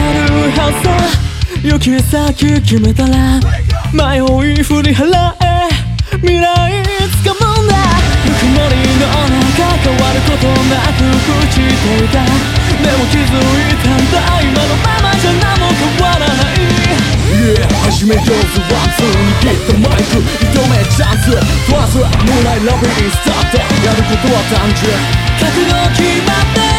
るはずだ。行き先決めたら迷い振り払え、未来つかむんだ。ぬくもりの中変わることなく朽ちていた。でも気づいたんだ、今のままじゃ何も変わらない。 Yeah 始めようぜワンツー握ったマイク挑めチャンストラスムーンライラブリースタート。やることは単純覚悟決まって